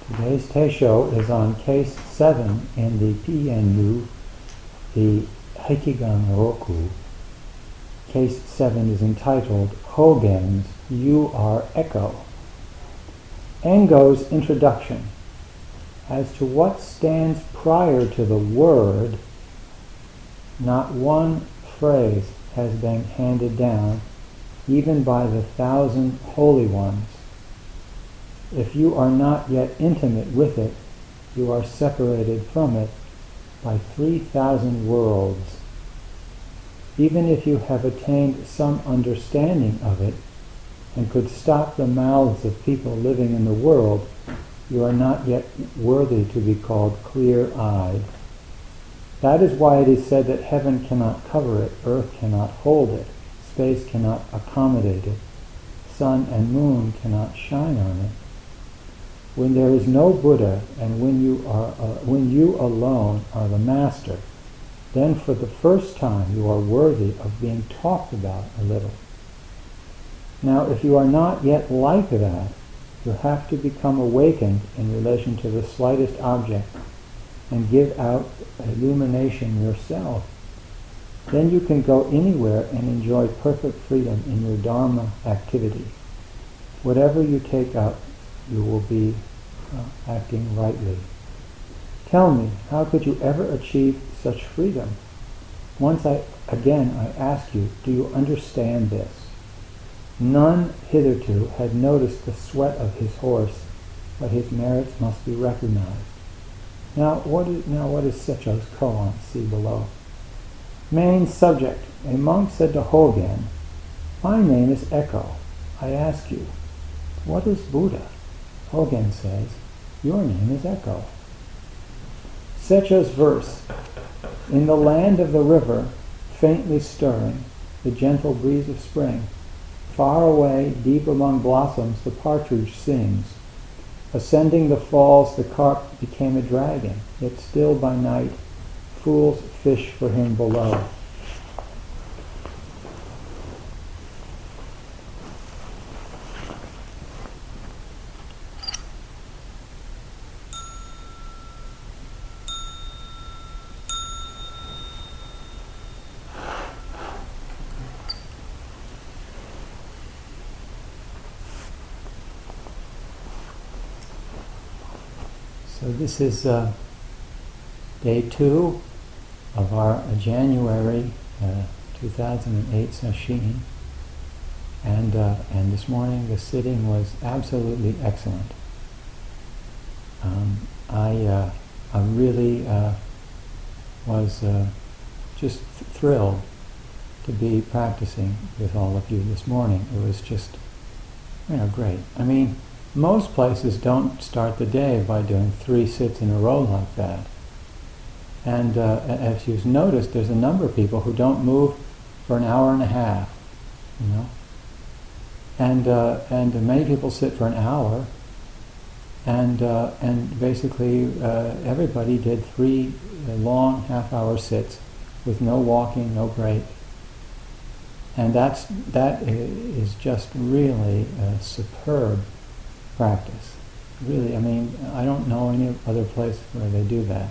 Today's Teisho is on case 7 in the PNU, the Heikigan Roku. Case 7 is entitled Hogen's You Are Echo. Engo's introduction. As to what stands prior to the word, not one phrase has been handed down, even by the 1,000 holy ones. If you are not yet intimate with it, you are separated from it by 3,000 worlds. Even if you have attained some understanding of it and could stop the mouths of people living in the world, you are not yet worthy to be called clear-eyed. That is why it is said that heaven cannot cover it, earth cannot hold it, space cannot accommodate it, sun and moon cannot shine on it. When there is no Buddha, and when you alone are the master, then for the first time you are worthy of being talked about a little. Now, if you are not yet like that, you have to become awakened in relation to the slightest object and give out illumination yourself. Then you can go anywhere and enjoy perfect freedom in your Dharma activity. Whatever you take up, you will be acting rightly. Tell me, how could you ever achieve such freedom? Once I ask you, do you understand this? None hitherto had noticed the sweat of his horse, but his merits must be recognized. Now what is Secho's koan? See below. Main subject. A monk said to Hogen, my name is Echo. I ask you, what is Buddha? Hogen says, your name is Echo. Secho's verse. In the land of the river, faintly stirring, the gentle breeze of spring, far away, deep among blossoms, the partridge sings. Ascending the falls, the carp became a dragon, yet still by night, fools fish for him below. So this is day 2 of our January 2008 Sesshin, and this morning the sitting was absolutely excellent. I really was just thrilled to be practicing with all of you this morning. It was just, great. I mean, most places don't start the day by doing 3 sits in a row like that. And as you've noticed, there's a number of people who don't move for an hour and a half, And many people sit for an hour, and basically everybody did 3 long half-hour sits with no walking, no break. And that is just really a superb practice. Really, I mean, I don't know any other place where they do that,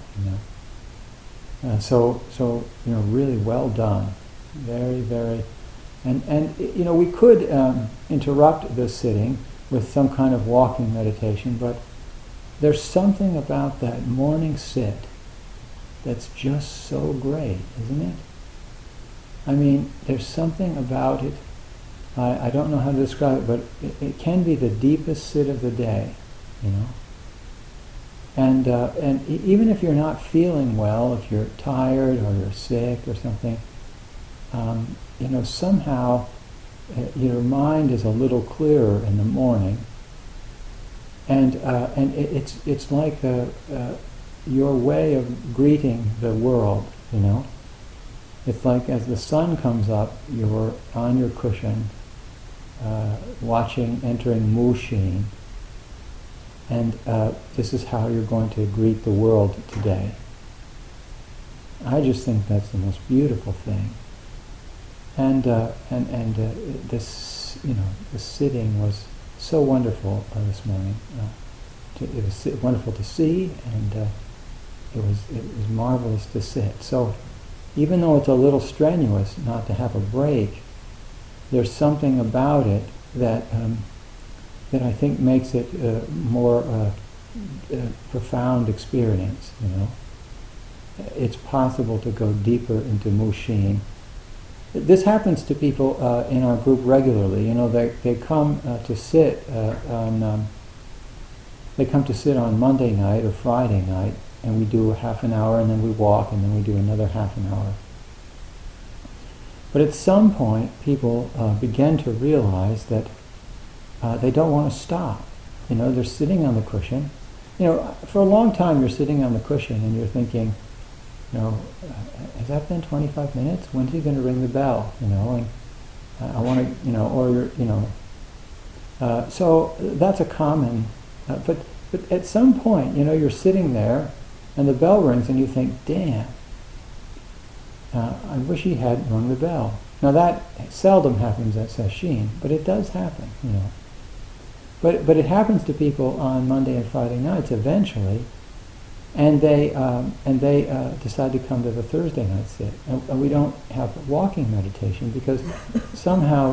So really well done. Very, very, and we could interrupt this sitting with some kind of walking meditation, but there's something about that morning sit that's just so great, isn't it? I mean, there's something about it. I don't know how to describe it, but it can be the deepest sit of the day, And even if you're not feeling well, if you're tired or you're sick or something, somehow your mind is a little clearer in the morning, and it's like your way of greeting the world, It's like as the sun comes up, you're on your cushion, entering Mushin, and this is how you're going to greet the world today. I just think that's the most beautiful thing. And this, the sitting was so wonderful this morning. it was wonderful to see, and it was marvelous to sit. So even though it's a little strenuous not to have a break, there's something about it that that I think makes it more profound experience. It's possible to go deeper into Mushin. This happens to people in our group regularly. They come to sit on. They come to sit on Monday night or Friday night, and we do a half an hour, and then we walk, and then we do another half an hour. But at some point, people begin to realize that they don't want to stop. They're sitting on the cushion. For a long time, you're sitting on the cushion, and you're thinking, has that been 25 minutes? When's he going to ring the bell? And I want to, or you're, so that's a common. But at some point, you're sitting there, and the bell rings, and you think, damn, I wish he had rung the bell. Now that seldom happens at Sesshin, but it does happen, But it happens to people on Monday and Friday nights eventually, and they decide to come to the Thursday night sit, and we don't have walking meditation because somehow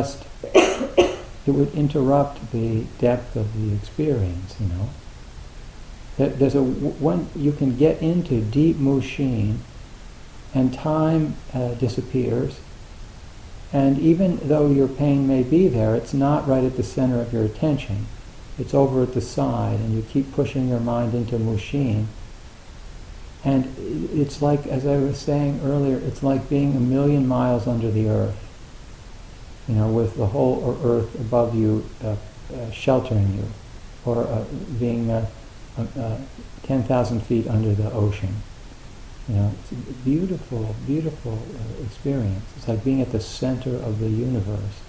it would interrupt the depth of the experience. There's when you can get into deep Mushin, and time disappears. And even though your pain may be there, it's not right at the center of your attention. It's over at the side, and you keep pushing your mind into Mushin. And it's like, as I was saying earlier, it's like being 1,000,000 miles under the earth, with the whole earth above you sheltering you, or being 10,000 feet under the ocean. It's a beautiful, beautiful experience. It's like being at the center of the universe.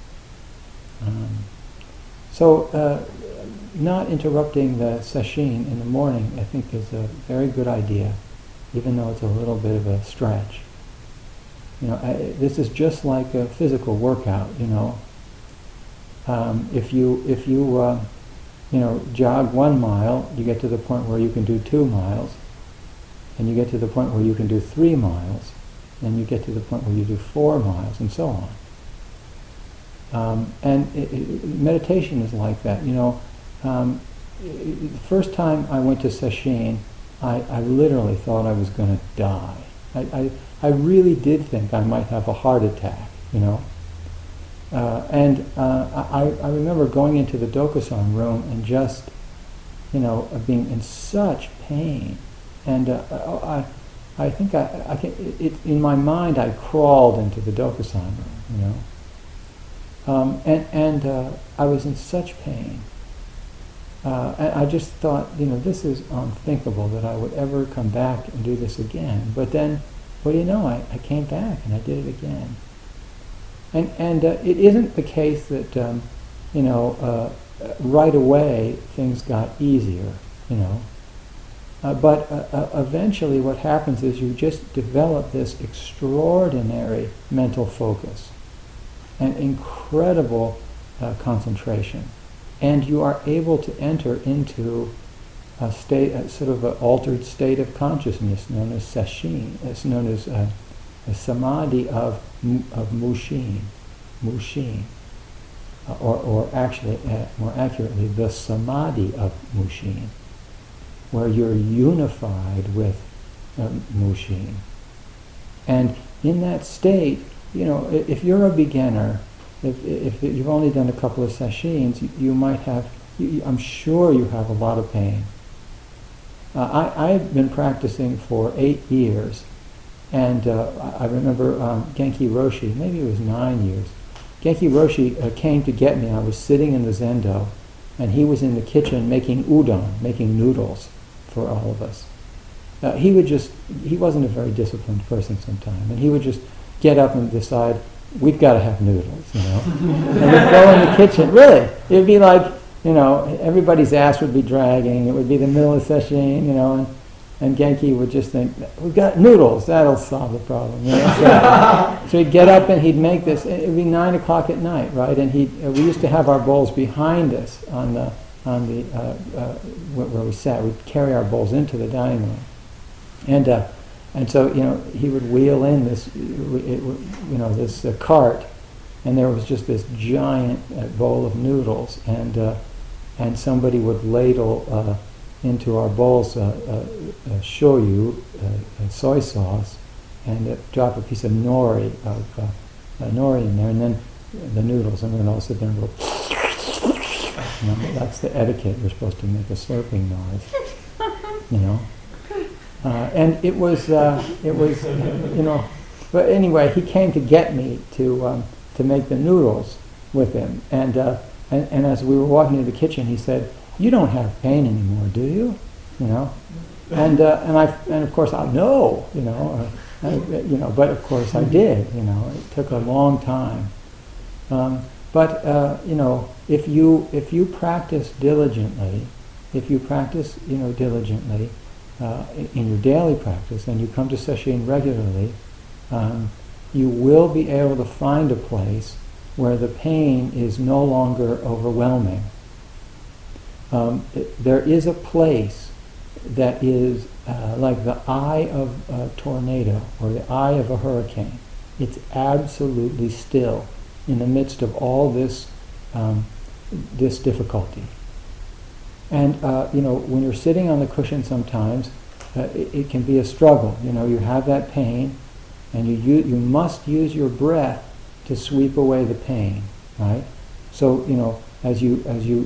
So not interrupting the sesshin in the morning, I think, is a very good idea, even though it's a little bit of a stretch. This is just like a physical workout. If you jog 1 mile, you get to the point where you can do 2 miles. And you get to the point where you can do 3 miles, and you get to the point where you do 4 miles, and so on. Meditation is like that. The first time I went to Sesshin, I literally thought I was going to die. I really did think I might have a heart attack, And I remember going into the Dokusan room and just, being in such pain. And I think I can. In my mind, I crawled into the Dokusan room, and I was in such pain. And I just thought, this is unthinkable that I would ever come back and do this again. But then, what do you know? I came back and I did it again. And it isn't the case that right away things got easier, But eventually what happens is you just develop this extraordinary mental focus and incredible concentration. And you are able to enter into a sort of an altered state of consciousness known as sesshin. It's known as a samadhi of mushin, or actually, more accurately, the samadhi of mushin, where you're unified with Mushin. And in that state, if you're a beginner, if you've only done a couple of sesshins, you might have, I'm sure you have a lot of pain. I've been practicing for 8 years, and I remember Genki Roshi, maybe it was 9 years. Genki Roshi came to get me. I was sitting in the zendo, and he was in the kitchen making udon, making noodles for all of us. He wasn't a very disciplined person sometimes, and he would just get up and decide, we've got to have noodles, And we'd go in the kitchen, really, it'd be like, everybody's ass would be dragging, it would be the middle of the session, and Genki would just think, we've got noodles, that'll solve the problem. So he'd get up and he'd make this, it would be 9 o'clock at night, right, and we used to have our bowls behind us on where we sat. We'd carry our bowls into the dining room, and so he would wheel in this cart, and there was just this giant bowl of noodles, and somebody would ladle into our bowls shoyu, soy sauce, and drop a piece of nori in there, and then the noodles, and then all sit there and go. That's the etiquette. You're supposed to make a slurping noise, and it was, But anyway, he came to get me to make the noodles with him, and as we were walking into the kitchen, he said, "You don't have pain anymore, do you?" And of course I no, but of course I did. It took a long time. But if you practice diligently, diligently in your daily practice, and you come to sesshin regularly, you will be able to find a place where the pain is no longer overwhelming. There is a place that is like the eye of a tornado or the eye of a hurricane. It's absolutely still in the midst of all this difficulty. And when you're sitting on the cushion, sometimes it can be a struggle. You have that pain, and you must use your breath to sweep away the pain, right? So as you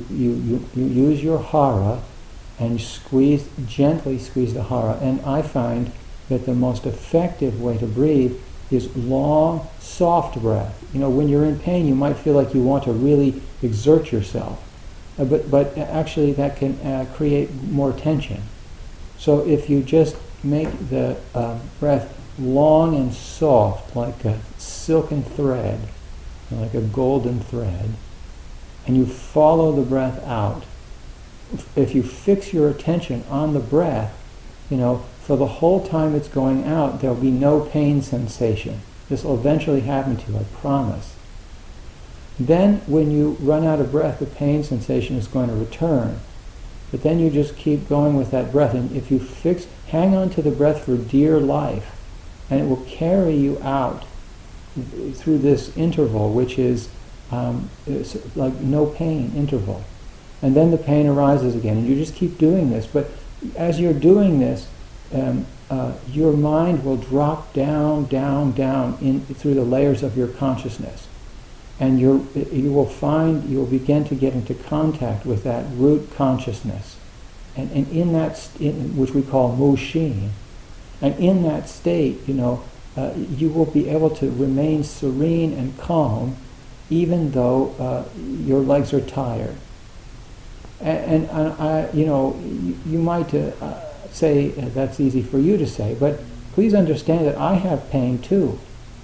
use your hara and gently squeeze the hara, and I find that the most effective way to breathe is long, soft breath. When you're in pain, you might feel like you want to really exert yourself, but actually that can create more tension. So if you just make the breath long and soft, like a silken thread, like a golden thread, and you follow the breath out, if you fix your attention on the breath, for the whole time it's going out, there'll be no pain sensation. This will eventually happen to you, I promise. Then when you run out of breath, the pain sensation is going to return. But then you just keep going with that breath, and if you hang on to the breath for dear life, and it will carry you out through this interval, which is like no pain interval. And then the pain arises again, and you just keep doing this. But as you're doing this, your mind will drop down through the layers of your consciousness, and you will begin to get into contact with that root consciousness, and in that which we call mushin, and in that state, you will be able to remain serene and calm, even though your legs are tired. And you might say that's easy for you to say, but please understand that I have pain too.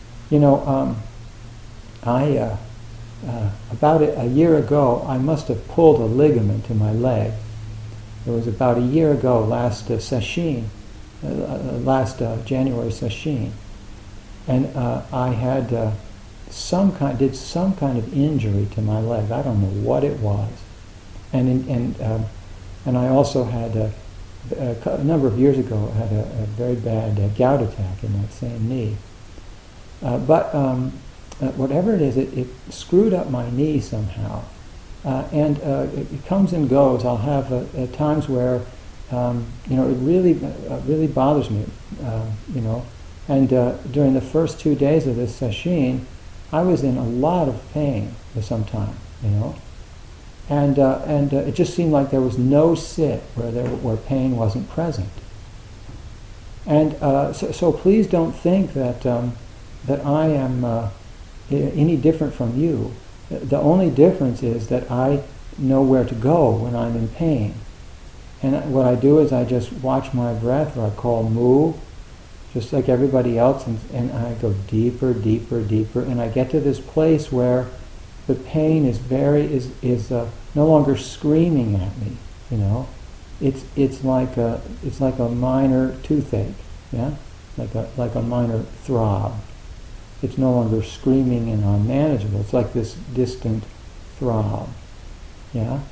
About a year ago, I must have pulled a ligament in my leg. It was about a year ago, last sesshin, last January sesshin, and I had did some kind of injury to my leg. I don't know what it was. And I also had a number of years ago had a very bad gout attack in that same knee. But whatever it is, it screwed up my knee somehow, and it comes and goes. I'll have times where it really bothers me, And during the first 2 days of this sesshin, I was in a lot of pain for some time, And it just seemed like there was no sit where pain wasn't present. And so please don't think that I am any different from you. The only difference is that I know where to go when I'm in pain. And what I do is I just watch my breath, or I call mu, just like everybody else, and I go deeper, deeper, deeper, and I get to this place where the pain is no longer screaming at me, It's like a minor toothache, yeah, like a minor throb. It's no longer screaming and unmanageable. It's like this distant throb, yeah.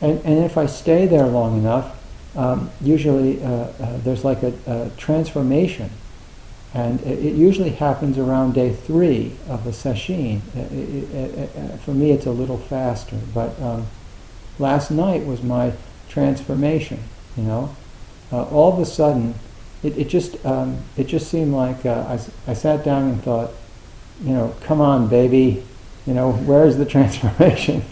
And if I stay there long enough, usually there's like a transformation. And it usually happens around day 3 of a sesshin. For me, it's a little faster. But last night was my transformation. All of a sudden, it just seemed like I sat down and thought, come on, baby, where's the transformation?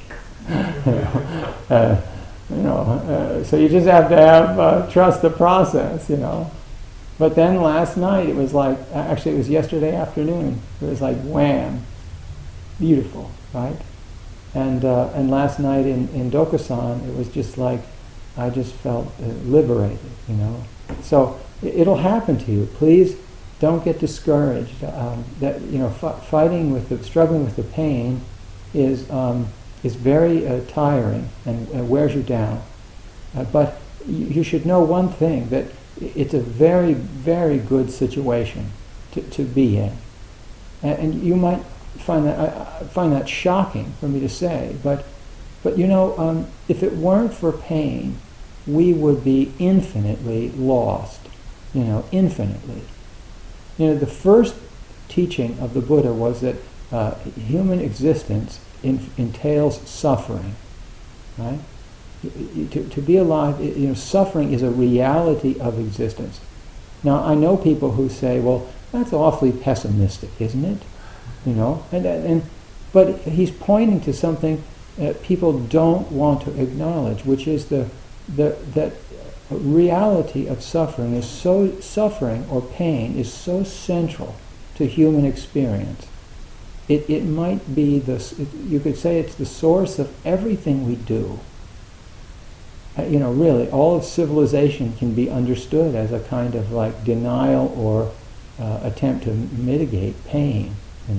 So you just have to have trust the process, But then last night it was like, actually it was yesterday afternoon, it was like wham, beautiful, right? And last night in Dokusan it was just like, I just felt liberated, So it'll happen to you. Please don't get discouraged. Struggling with the pain is very tiring and wears you down. But you should know one thing, that it's a very, very good situation to be in. And you might find that shocking for me to say, but if it weren't for pain, we would be infinitely lost, infinitely. The first teaching of the Buddha was that human existence entails suffering, right? To be alive, suffering is a reality of existence. Now, I know people who say, well, that's awfully pessimistic, isn't it? But he's pointing to something that people don't want to acknowledge, which is that reality of suffering or pain is so central to human experience. It might be you could say it's the source of everything we do. Really, all of civilization can be understood as a kind of like denial or attempt to mitigate pain.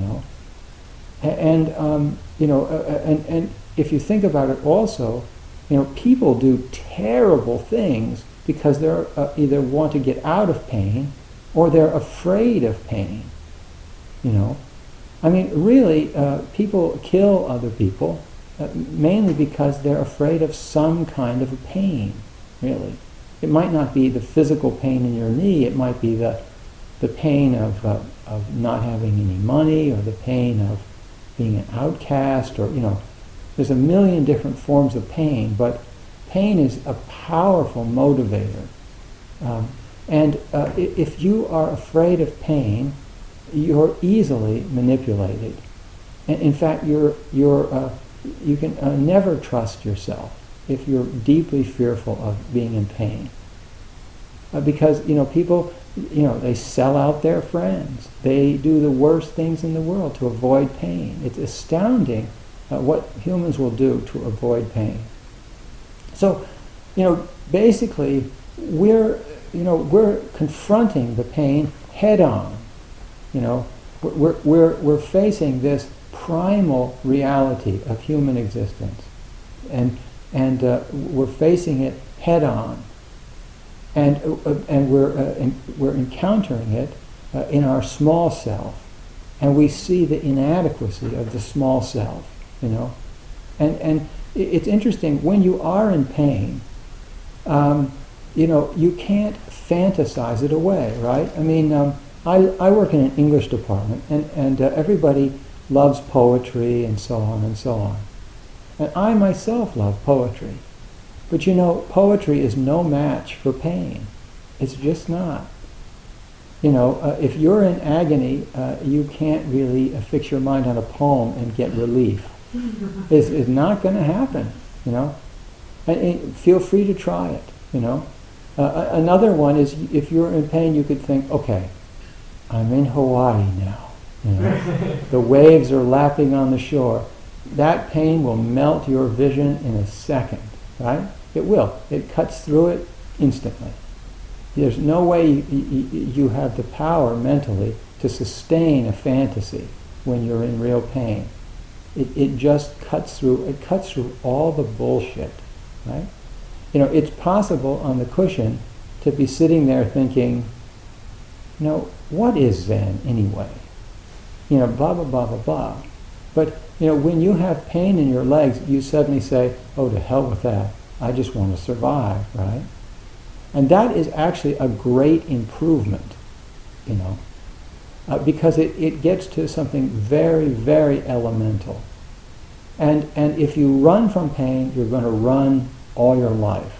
And if you think about it, also, people do terrible things because they're either want to get out of pain or they're afraid of pain. Really, people kill other people mainly because they're afraid of some kind of a pain, really. It might not be the physical pain in your knee, it might be the pain of not having any money, or the pain of being an outcast, or, there's a million different forms of pain, but pain is a powerful motivator. If you are afraid of pain, you're easily manipulated. And in fact, you can never trust yourself if you're deeply fearful of being in pain. Because, people, they sell out their friends. They do the worst things in the world to avoid pain. It's astounding what humans will do to avoid pain. So, basically, we're confronting the pain head on. We're facing this primal reality of human existence, and we're facing it head on, and we're encountering it in our small self, and we see the inadequacy of the small self, and it's interesting when you are in pain. You can't fantasize it away, right? I work in an English department, and everybody loves poetry and so on and so on. And I myself love poetry. But poetry is no match for pain. It's just not. If you're in agony, you can't really fix your mind on a poem and get relief. It's not going to happen, And feel free to try it, Another one is, if you're in pain, you could think, okay, I'm in Hawaii now. The waves are lapping on the shore. That pain will melt your vision in a second, right? It will. It cuts through it instantly. There's no way you have the power mentally to sustain a fantasy when you're in real pain. It just cuts through. It cuts through all the bullshit, right? It's possible on the cushion to be sitting there thinking, what is Zen anyway? Blah, blah, blah, blah, blah. But, when you have pain in your legs, you suddenly say, oh, to hell with that. I just want to survive, right? And that is actually a great improvement, because it gets to something very, very elemental. And if you run from pain, you're going to run all your life,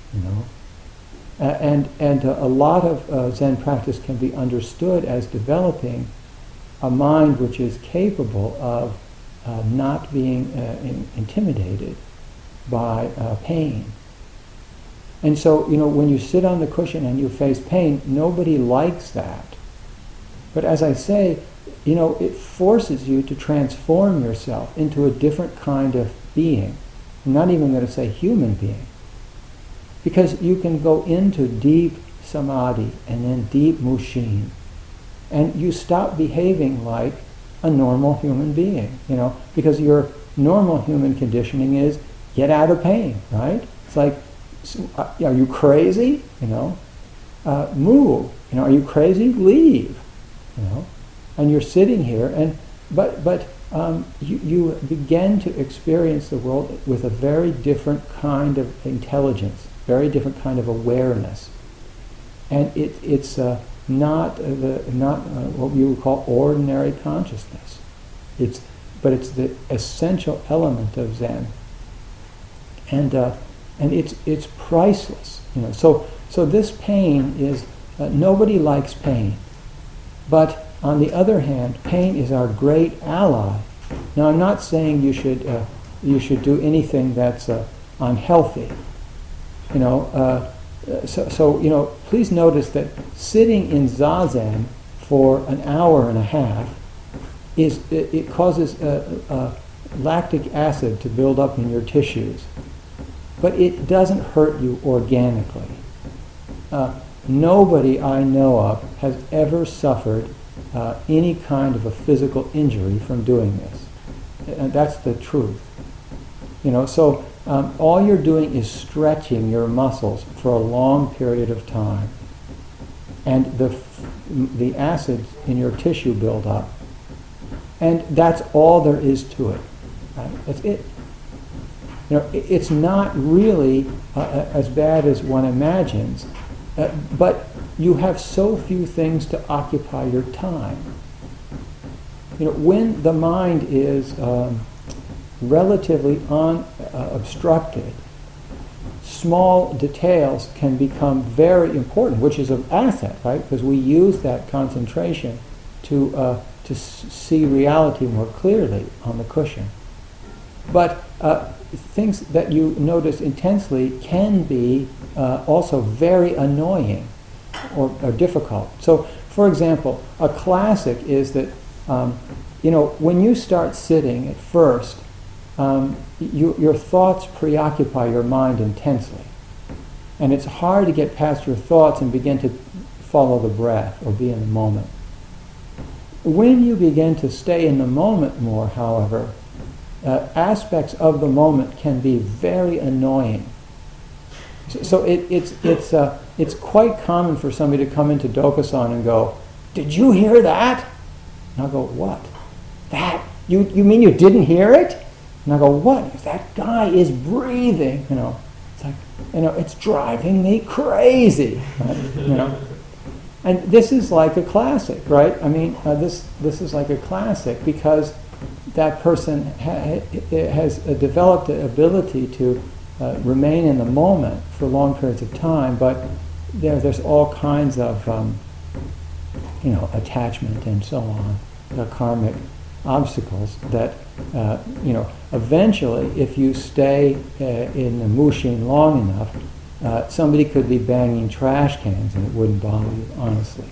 And a lot of Zen practice can be understood as developing a mind which is capable of not being intimidated by pain. And so, when you sit on the cushion and you face pain, nobody likes that. But as I say, it forces you to transform yourself into a different kind of being. I'm not even going to say human being. Because you can go into deep samadhi and then deep mushin, and you stop behaving like a normal human being, because your normal human conditioning is get out of pain, right? It's like, are you crazy? Move. Are you crazy? Leave. And you're sitting here, but you begin to experience the world with a very different kind of intelligence, very different kind of awareness, and it's not what you would call ordinary consciousness. But it's the essential element of Zen, and it's priceless. So this pain is nobody likes pain, but on the other hand, pain is our great ally. Now, I'm not saying you should do anything that's unhealthy. So please notice that sitting in zazen for an hour and a half it causes lactic acid to build up in your tissues, but it doesn't hurt you organically. Nobody I know of has ever suffered any kind of a physical injury from doing this. And that's the truth. So all you're doing is stretching your muscles for a long period of time, and the acids in your tissue build up, and that's all there is to it. Right? That's it. It's not really as bad as one imagines, but you have so few things to occupy your time. When the mind is relatively unobstructed, small details can become very important, which is an asset, right? Because we use that concentration to see reality more clearly on the cushion. But things that you notice intensely can be also very annoying or difficult. So, for example, a classic is that when you start sitting at first, your thoughts preoccupy your mind intensely. And it's hard to get past your thoughts and begin to follow the breath or be in the moment. When you begin to stay in the moment more, however, aspects of the moment can be very annoying. So it's quite common for somebody to come into Dokusan and go, "Did you hear that?" And I'll go, "What? That? You mean you didn't hear it?" And I go, "What? That guy is breathing." It's like, it's driving me crazy. Right? And this is like a classic, right? I mean, this is like a classic because that person has developed the ability to remain in the moment for long periods of time, but there's all kinds of attachment and so on, karmic obstacles that eventually, if you stay in the mushin long enough, somebody could be banging trash cans and it wouldn't bother you, honestly.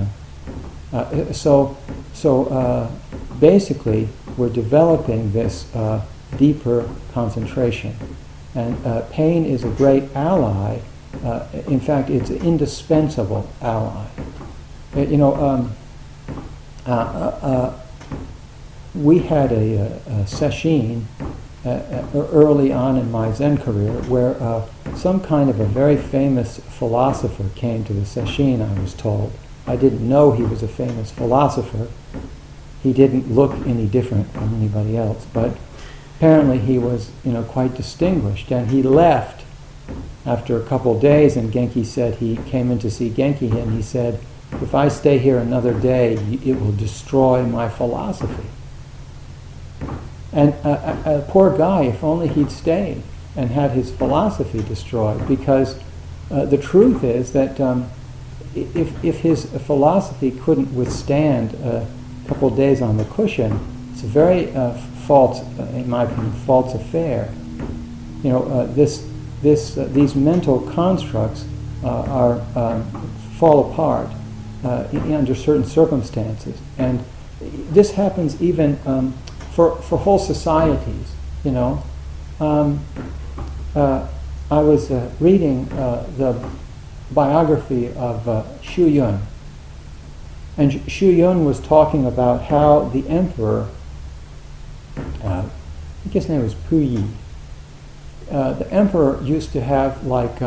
So basically, we're developing this deeper concentration, and pain is a great ally. In fact, it's an indispensable ally. We had a sesshin early on in my Zen career where some kind of a very famous philosopher came to the sesshin, I was told. I didn't know he was a famous philosopher. He didn't look any different from anybody else, but apparently he was, quite distinguished. And he left after a couple of days, and Genki said he came in to see Genki, and he said, if I stay here another day, it will destroy my philosophy. And a poor guy, if only he'd stayed and had his philosophy destroyed, because the truth is that if his philosophy couldn't withstand a couple of days on the cushion, it's a very false, in my opinion, false affair. You know, these mental constructs fall apart under certain circumstances, and this happens even for whole societies. You know, I was reading the biography of Xu Yun, and Xu Yun was talking about how the emperor, I think his name was Puyi, the emperor used to have like,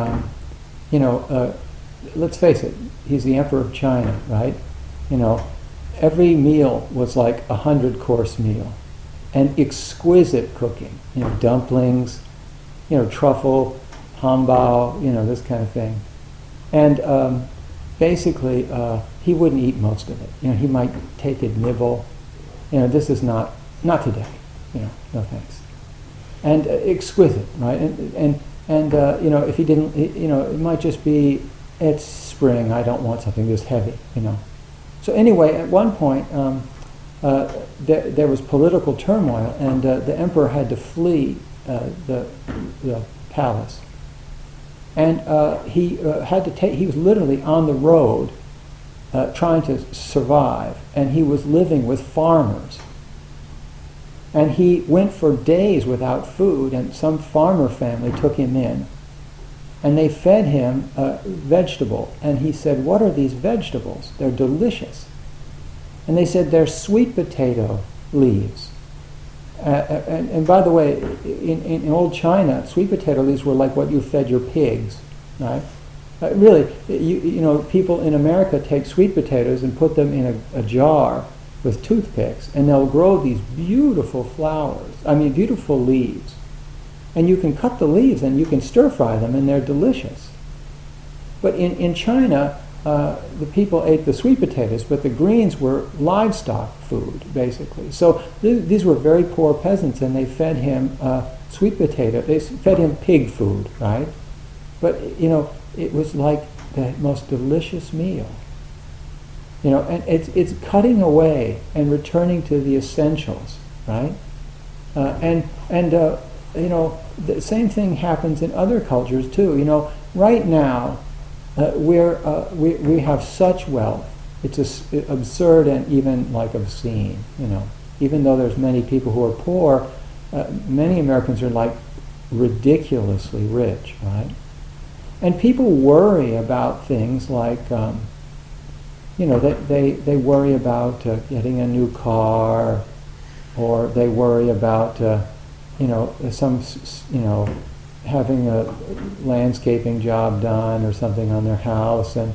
let's face it, he's the emperor of China, right? You know, every meal was like 100-course meal, and exquisite cooking. You know, dumplings, you know, truffle, hambao, you know, this kind of thing. And basically, he wouldn't eat most of it. You know, he might take a nibble. You know, this is not today. You know, no thanks. And exquisite, right? And you know, if he didn't, you know, it might just be, it's spring, I don't want something this heavy, you know. So anyway, at one point, there was political turmoil, and the emperor had to flee the palace. And he had to take, he was literally on the road trying to survive, and he was living with farmers. And he went for days without food, and some farmer family took him in, and they fed him vegetable. And he said, "What are these vegetables? They're delicious." And they said, "They're sweet potato leaves." And by the way, in old China, sweet potato leaves were like what you fed your pigs, right? Really, you know, people in America take sweet potatoes and put them in a jar with toothpicks, and they'll grow these beautiful beautiful leaves. And you can cut the leaves and you can stir fry them, and they're delicious. But in China, the people ate the sweet potatoes, but the greens were livestock food, basically. So these were very poor peasants, and they fed him sweet potato. They fed him pig food, right? But, you know, it was like the most delicious meal. You know, and it's cutting away and returning to the essentials, right? You know, the same thing happens in other cultures too. You know, right now we have such wealth. It's absurd and even like obscene. You know, even though there's many people who are poor, many Americans are like ridiculously rich, right? And people worry about things like. You know, they worry about getting a new car, or they worry about you know, having a landscaping job done or something on their house, and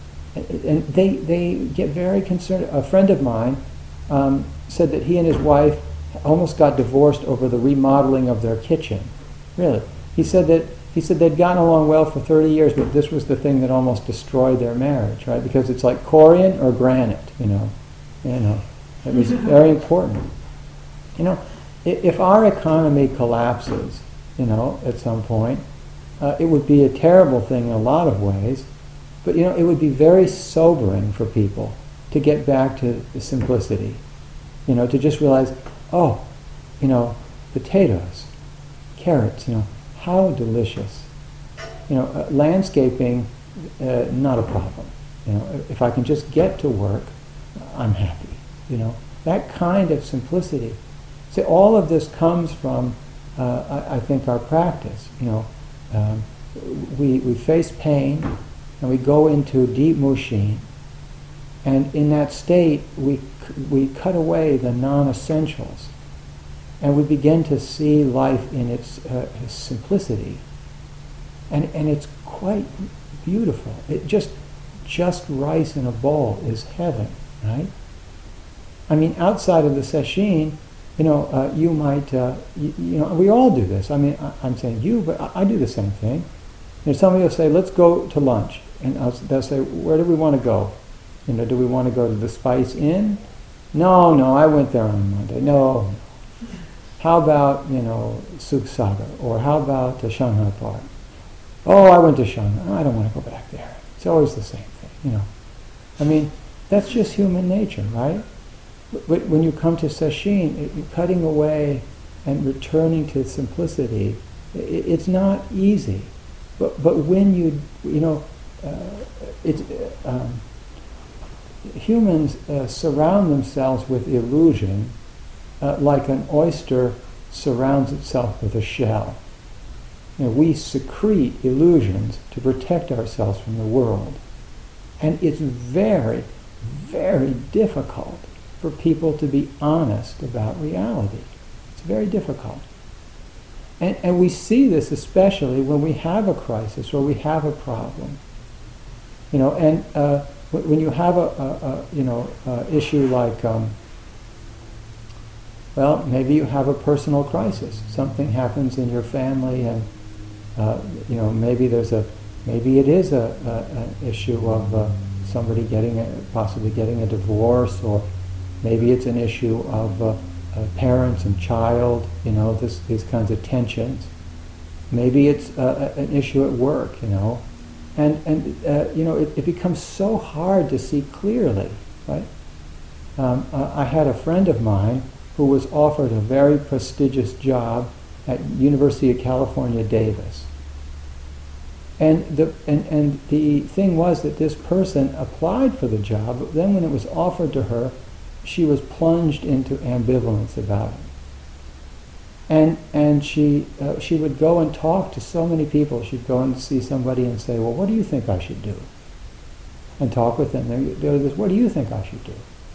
they get very concerned. A friend of mine said that he and his wife almost got divorced over the remodeling of their kitchen. Really, he said they'd gotten along well for 30 years, but this was the thing that almost destroyed their marriage, right? Because it's like corian or granite, you know. It was very important. You know, if our economy collapses, you know, at some point, it would be a terrible thing in a lot of ways, but, you know, it would be very sobering for people to get back to the simplicity, you know, to just realize, oh, you know, potatoes, carrots, you know, how delicious. You know, landscaping, not a problem. You know, if I can just get to work, I'm happy. You know, that kind of simplicity. See, all of this comes from, I think, our practice. You know, we face pain, and we go into deep mushin, and in that state, we cut away the non-essentials. And we begin to see life in its simplicity, and it's quite beautiful. It just rice in a bowl is heaven, right? I mean, outside of the sesshin, you know, you might, you know, we all do this. I mean, I'm saying you, but I do the same thing. somebody will say, let's go to lunch. And they'll say, where do we want to go? Do we want to go to the Spice Inn? No, I went there on Monday. No. How about, Suksaga? Or how about the Shanghai Park? Oh, I went to Shanghai. I don't want to go back there. It's always the same thing, that's just human nature, right? But when you come to Sesshin, cutting away and returning to simplicity, it's not easy. But when humans surround themselves with illusion like an oyster surrounds itself with a shell. We secrete illusions to protect ourselves from the world. And it's very, very difficult for people to be honest about reality. It's very difficult. And we see this especially when we have a crisis or we have a problem. When you have a issue like, maybe you have a personal crisis. Something happens in your family, and maybe it is an issue of somebody possibly getting a divorce, or maybe it's an issue of parents and child. These kinds of tensions. Maybe it's an issue at work. It becomes so hard to see clearly, right? I had a friend of mine who was offered a very prestigious job at University of California, Davis. And the thing was that this person applied for the job, but then when it was offered to her, she was plunged into ambivalence about it. And she would go and talk to so many people. She'd go and see somebody and say, well, what do you think I should do? And talk with them. They'd go, what do you think I should do?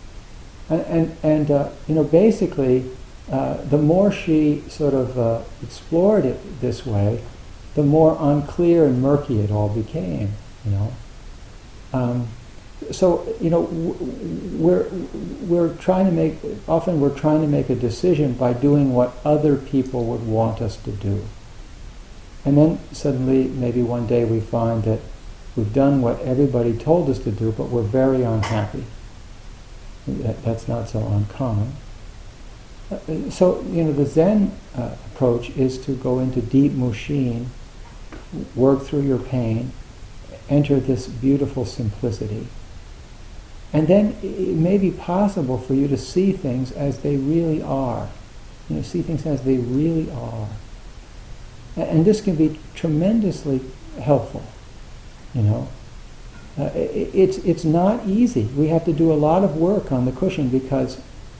Basically, the more she sort of explored it this way, the more unclear and murky it all became. We're trying to make a decision by doing what other people would want us to do. And then suddenly, maybe one day we find that we've done what everybody told us to do, but we're very unhappy. That's not so uncommon. The Zen approach is to go into deep mushin, work through your pain, enter this beautiful simplicity. And then it may be possible for you to see things as they really are. See things as they really are. And this can be tremendously helpful. It's not easy. We have to do a lot of work on the cushion because,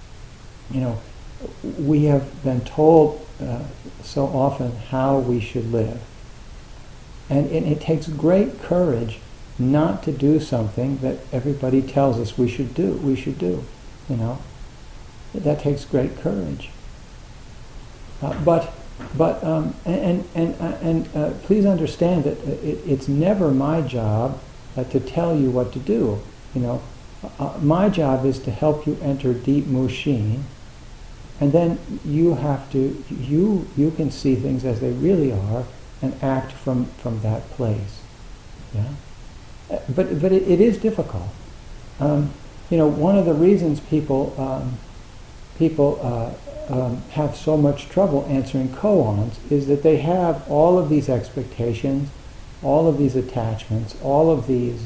we have been told so often how we should live. And it takes great courage not to do something that everybody tells us we should do. That takes great courage. But please understand that it's never my job to tell you what to do. My job is to help you enter deep mushin, and then you can see things as they really are and act from that place. Yeah. But it is difficult. One of the reasons people have so much trouble answering koans is that they have all of these expectations, all of these attachments, all of these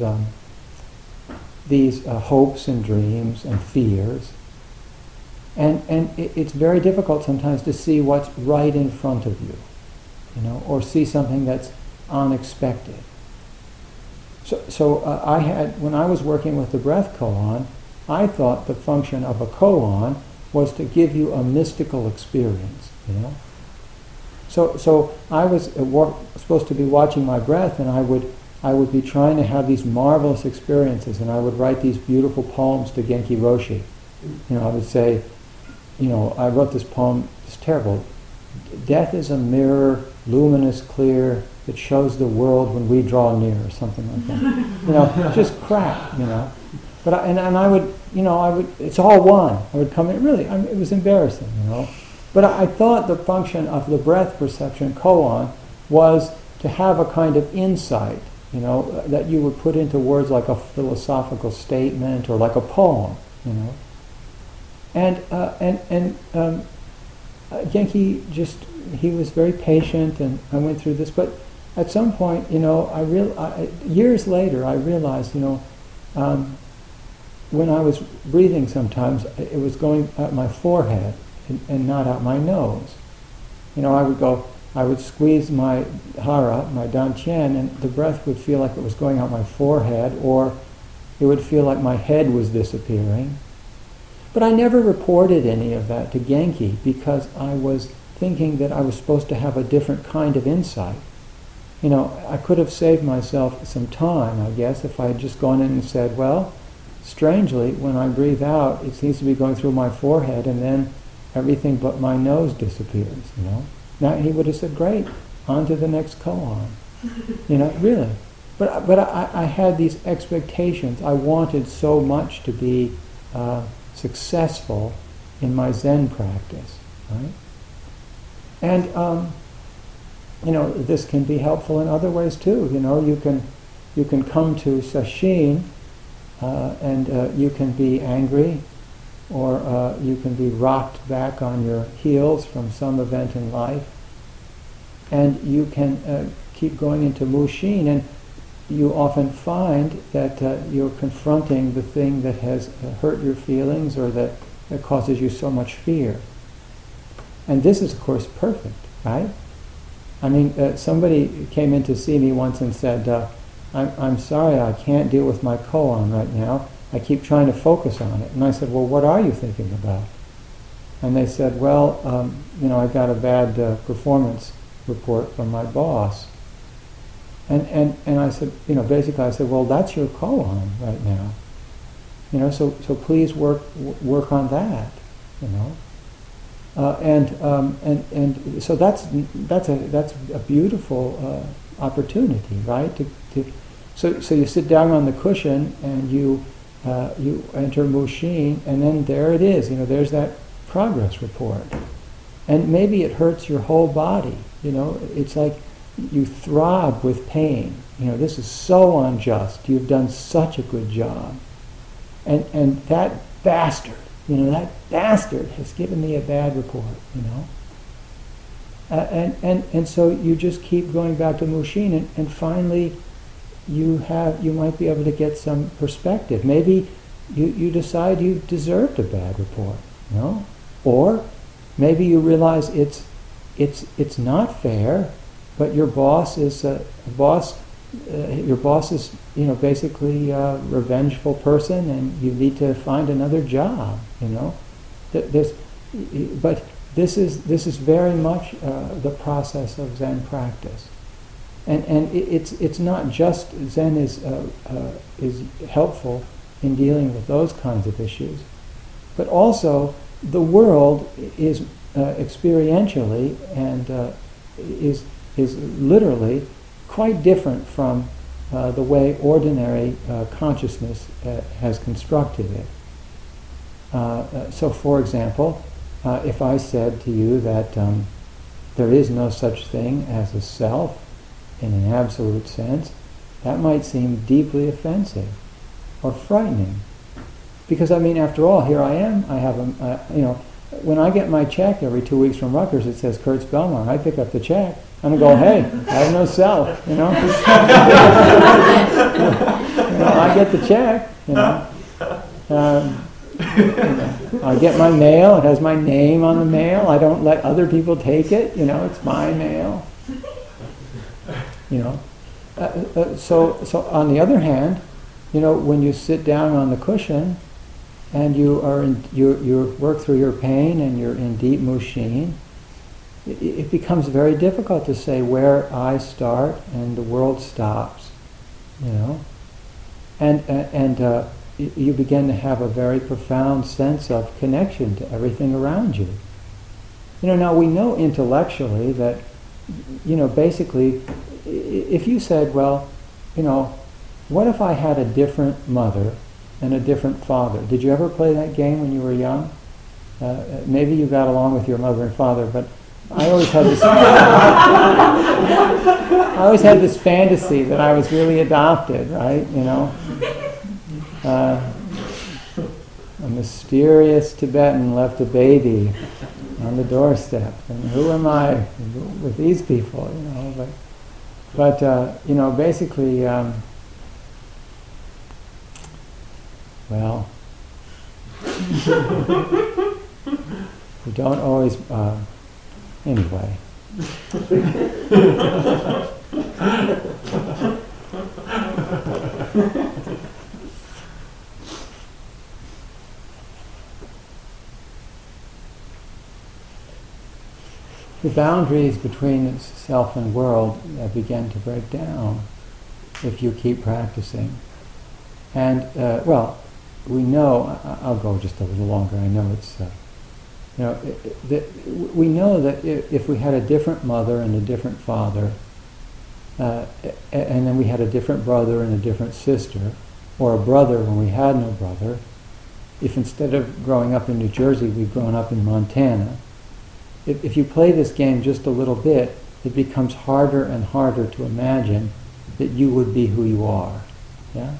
hopes and dreams and fears, and it's very difficult sometimes to see what's right in front of you, or see something that's unexpected. So I had, when I was working with the breath koan, I thought the function of a koan was to give you a mystical experience, So I was supposed to be watching my breath, and I would be trying to have these marvelous experiences, and I would write these beautiful poems to Genki Roshi. I would say, I wrote this poem, it's terrible. Death is a mirror, luminous, clear, that shows the world when we draw near, or something like that. Just crap, But I would, it's all one. I would come in, really, it was embarrassing, But I thought the function of the breath perception koan was to have a kind of insight, that you would put into words like a philosophical statement or like a poem, And Genki he was very patient, and I went through this. But at some point, years later, I realized, when I was breathing sometimes, it was going out my forehead and not out my nose. I would squeeze my hara, my dantian, and the breath would feel like it was going out my forehead, or it would feel like my head was disappearing. But I never reported any of that to Genki because I was thinking that I was supposed to have a different kind of insight. I could have saved myself some time, I guess, if I had just gone in and said, well, strangely, when I breathe out, it seems to be going through my forehead, and then everything but my nose disappears, Now he would have said, great, on to the next koan. Really. But I had these expectations. I wanted so much to be successful in my Zen practice, right? And, this can be helpful in other ways too. You can come to sesshin, and you can be angry, or you can be rocked back on your heels from some event in life, and you can keep going into mushin, and you often find that you're confronting the thing that has hurt your feelings or that causes you so much fear. And this is, of course, perfect, right? I mean, somebody came in to see me once and said, I'm sorry, I can't deal with my koan right now. I keep trying to focus on it. And I said, well, what are you thinking about? And they said, well, I got a bad performance report from my boss. And I said, basically I said, well, that's your koan right now. So please work on that, And so that's a beautiful opportunity, right? So you sit down on the cushion and you enter mushin, and then there it is. There's that progress report, and maybe it hurts your whole body. It's like you throb with pain. This is so unjust. You've done such a good job, and that bastard. That bastard has given me a bad report, And so you just keep going back to mushin, and finally you might be able to get some perspective. Maybe you decide you deserved a bad report, Or maybe you realize it's not fair, but your boss is basically a revengeful person, and you need to find another job. But this is very much the process of Zen practice, and it's not just Zen is helpful in dealing with those kinds of issues, but also the world is experientially and is literally quite different from the way ordinary consciousness has constructed it. So, for example, if I said to you that there is no such thing as a self in an absolute sense, that might seem deeply offensive or frightening. Because, after all, here I am, I have when I get my check every 2 weeks from Rutgers, it says Kurt Spellmar. I pick up the check and I go, hey, I have no self, I get the check, I get my mail, it has my name on the mail, I don't let other people take it, it's my mail. So on the other hand, when you sit down on the cushion and you work through your pain and you're in deep mushin, it becomes very difficult to say where I start and the world stops, and you begin to have a very profound sense of connection to everything around you. Now we know intellectually that, basically, if you said, well, what if I had a different mother and a different father? Did you ever play that game when you were young? Maybe you got along with your mother and father, but I always had this fantasy that I was really adopted, right? A mysterious Tibetan left a baby on the doorstep, and who am I with these people? But basically, well, we don't always. Anyway. The boundaries between self and world begin to break down if you keep practicing. And, we know, I'll go just a little longer, I know it's, we know that if we had a different mother and a different father, and then we had a different brother and a different sister, or a brother when we had no brother, if instead of growing up in New Jersey we'd grown up in Montana, if you play this game just a little bit, it becomes harder and harder to imagine that you would be who you are. Yeah?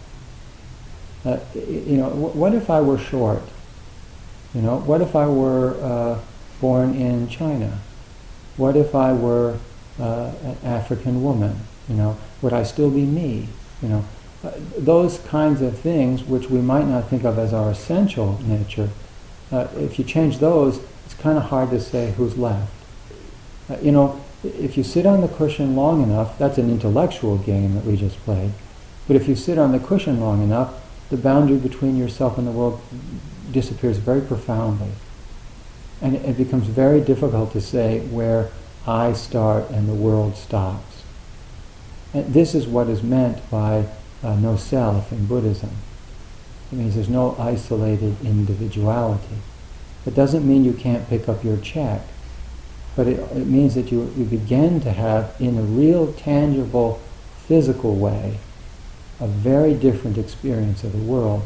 What if I were short? What if I were born in China? What if I were an African woman? Would I still be me? Those kinds of things which we might not think of as our essential nature, if you change those, it's kind of hard to say who's left. If you sit on the cushion long enough, that's an intellectual game that we just played, but if you sit on the cushion long enough, the boundary between yourself and the world disappears very profoundly. And it becomes very difficult to say where I start and the world stops. And this is what is meant by no self in Buddhism. It means there's no isolated individuality. It doesn't mean you can't pick up your check, but it means that you begin to have, in a real, tangible, physical way, a very different experience of the world.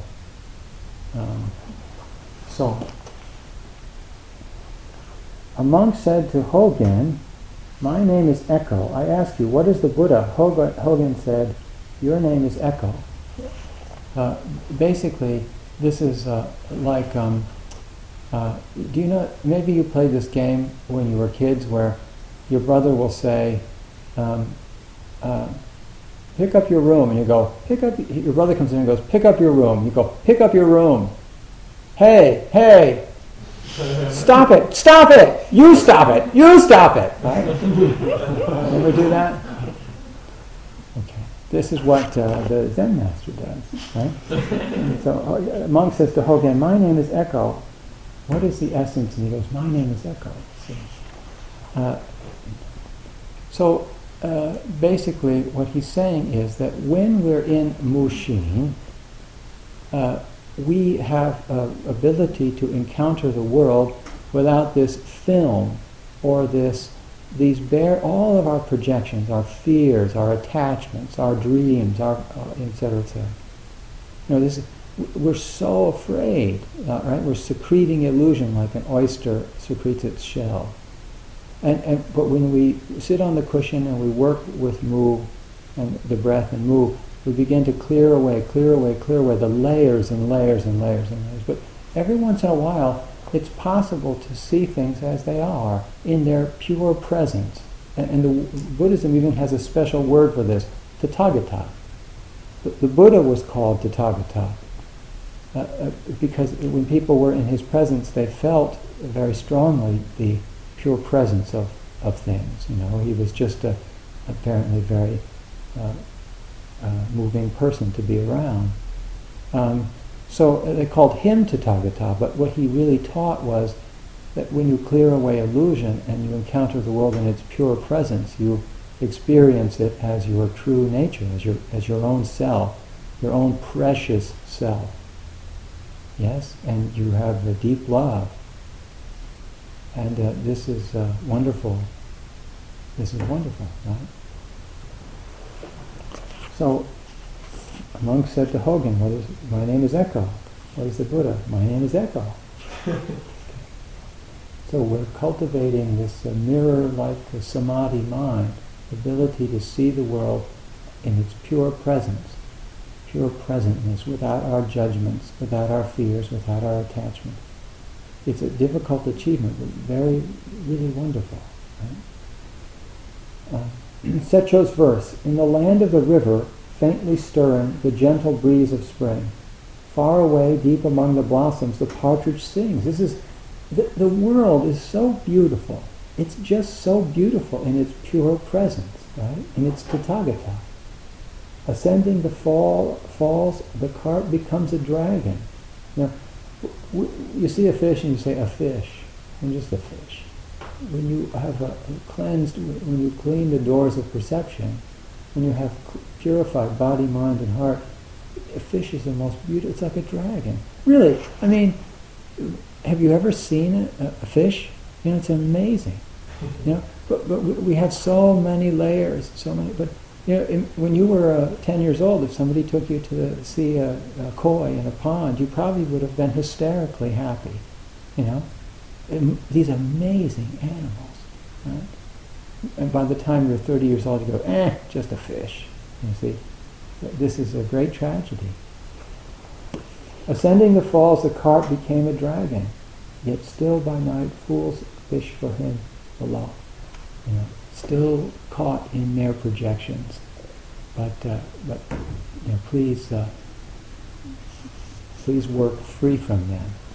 So, a monk said to Hogen, "My name is Echo. I ask you, what is the Buddha?" Hogen said, "Your name is Echo." Basically, this is like... do you know, maybe you played this game when you were kids where your brother will say, pick up your room, and you go, your brother comes in and goes, pick up your room. You go, pick up your room. Hey, stop it, you stop it, right? Ever do that? Okay, this is what the Zen master does, right? So a monk says to Hogen, "My name is Echo. What is the essence?" And he goes, "My name is Echo." So basically what he's saying is that when we're in Mushin, we have ability to encounter the world without this film or all of our projections, our fears, our attachments, our dreams, our etc., etc. We're so afraid, right? We're secreting illusion like an oyster secretes its shell. But when we sit on the cushion and we work with move and the breath and move, we begin to clear away the layers and layers and layers and layers. But every once in a while, it's possible to see things as they are, in their pure presence. And the Buddhism even has a special word for this, Tathagata. The Buddha was called Tathagata. Because when people were in his presence, they felt very strongly the pure presence of things. He was just apparently very moving person to be around. So they called him Tathagata, but what he really taught was that when you clear away illusion and you encounter the world in its pure presence, you experience it as your true nature, as your own self, your own precious self. Yes, and you have a deep love. And this is wonderful. This is wonderful, right? So, a monk said to Hogen, "My name is Echo." What is the Buddha? "My name is Echo." So we're cultivating this mirror-like samadhi mind, ability to see the world in its pure presence, pure presentness, without our judgments, without our fears, without our attachment. It's a difficult achievement, but very, really wonderful. Right? Secho's verse, in the land of the river, faintly stirring the gentle breeze of spring, far away, deep among the blossoms, the partridge sings. This is, the world is so beautiful. It's just so beautiful in its pure presence, right? In its tathagata. Ascending the falls, the carp becomes a dragon. Now, you see a fish and you say, a fish, and just a fish. When you have when you clean the doors of perception, when you have purified body, mind, and heart, a fish is the most beautiful. It's like a dragon. Really, I mean, have you ever seen a fish? You know, it's amazing. You know, but we have so many layers, so many. But you know, when you were 10 years old, if somebody took you to see a koi in a pond, you probably would have been hysterically happy. You know, these amazing animals, right? And by the time you're 30 years old, you go, just a fish. You see, this is a great tragedy. Ascending the falls, the carp became a dragon, yet still by night fools fish for him below. You know, still caught in their projections, but you know, please work free from them.